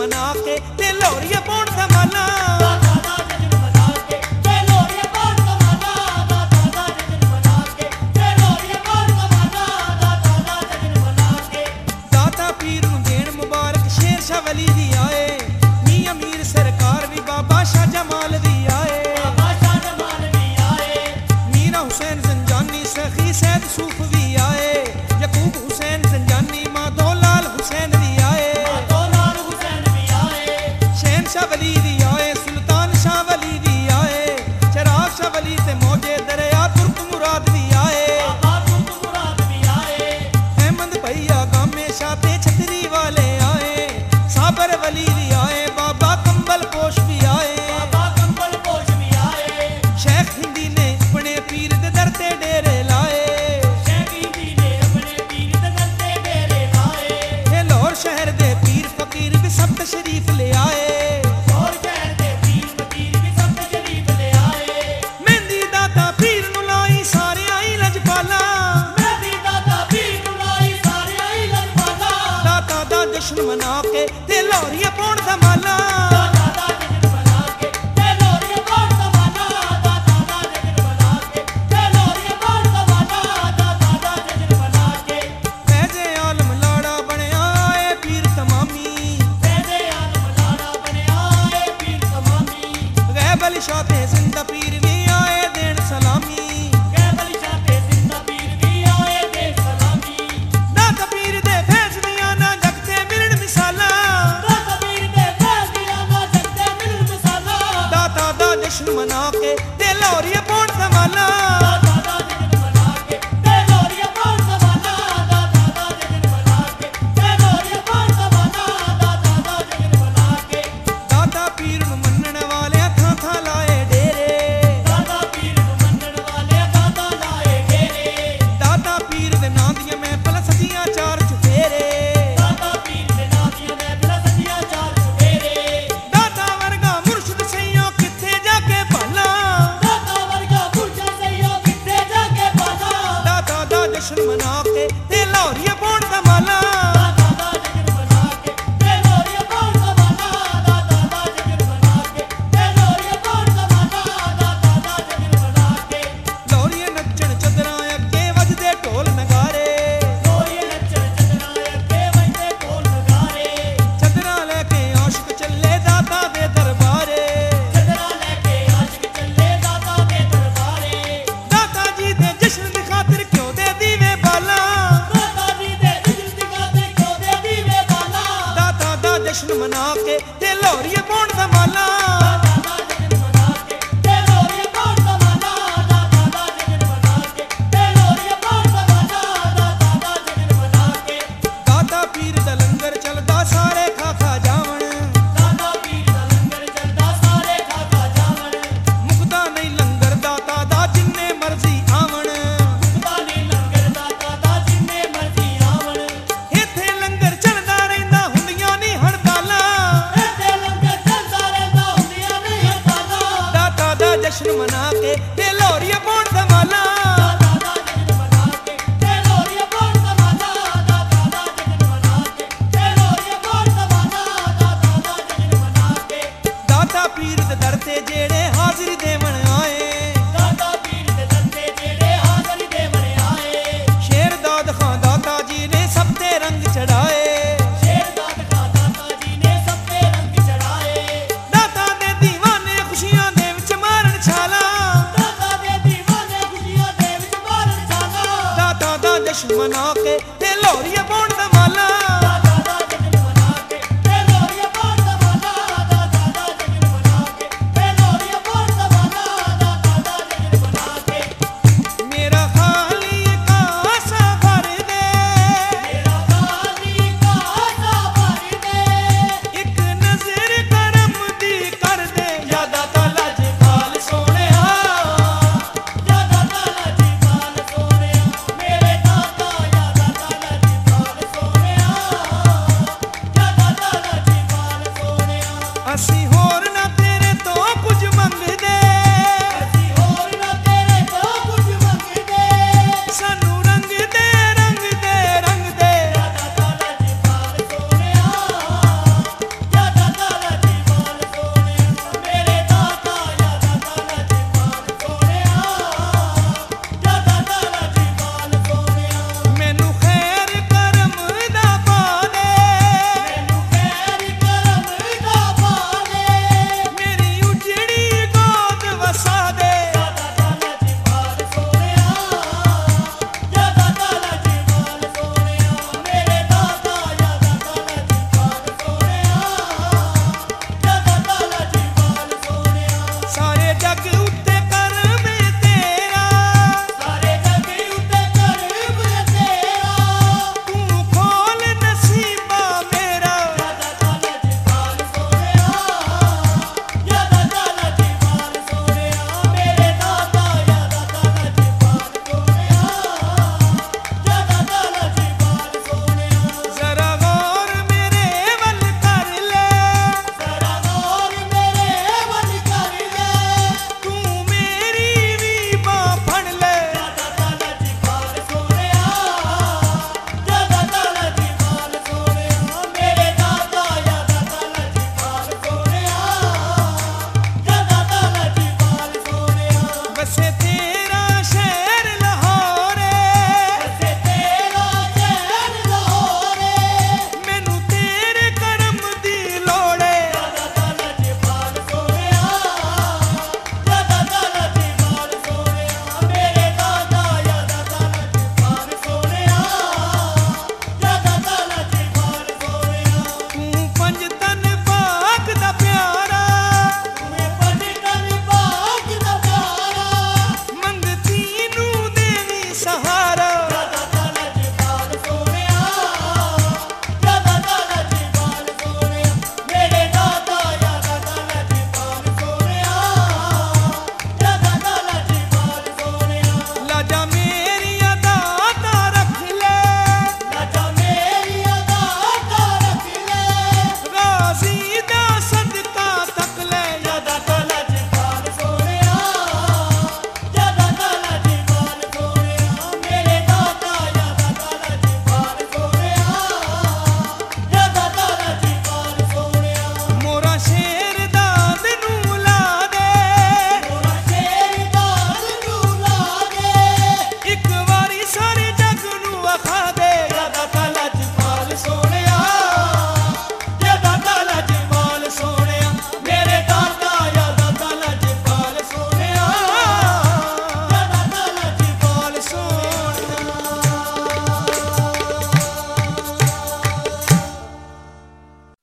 मना के ते लोरिया पौड़ धमाला। दाता पीर नूं देण मुबारक शेर शाह वली दी आए, मियां मीर सरकार भी बाबा शाह जमाल दी आए। मीरा हुसैन जंजानी सखी सैद सूफ भी आए, यकूब हुसैन जंजानी मां दो लाल हुसैन भी आए। शहनशाह वली दी आए, सुल्तान शाह वली दी आए, चराग शाह वली ते मौजे दरिया तुर्क मुराद भी आए। अहमद भैया गामे शाह ते छतरी वाले आए, साबर वली दी आए, बाबा कंबल पोश भी आए। शेख हिंदी ने अपने पीर दे दर ते डेरे लाए, ये लाहौर शहर दे पीर फकीर भी सब तशरीफ ले आए। मेहंदी दाता पीर नूं लाई सारे आई लजपाला, दाता दा जश्न मना के ते लोरिया पौड़ धमाला। फैज़े आलम लाड़ा बनिया ए पीर तमामी, गैब अली शाह ते जिंदा पीर भी आए देण सलामी। दाता पीर दे फैज़ दियां ना जगते मिलन मिसाला, दाता दा जश्न मना के ते लोरिया पौड़ धमाला। दाता पीर नूं मन्नण वाले थां थां लाए डेरे, दाता पीर दे नां दियां महफिल सदियां चार चुफेरे। दाता वर्गा मुर्शिद सैयों किथे जाके भाला, दाता दा जश्न मना के ते लोरिया पौड़ धमाला। लोरिया नच्चण चदरां अगे वजदे ढोल नगारे, चदरां लैके आशिक चले दाता दे दरबारे। दाता जी दे जश्न दी खातिर क्यों दे दीवे बाला, दाता दा जश्न मना के ते लोरिया पौड़ धमाला।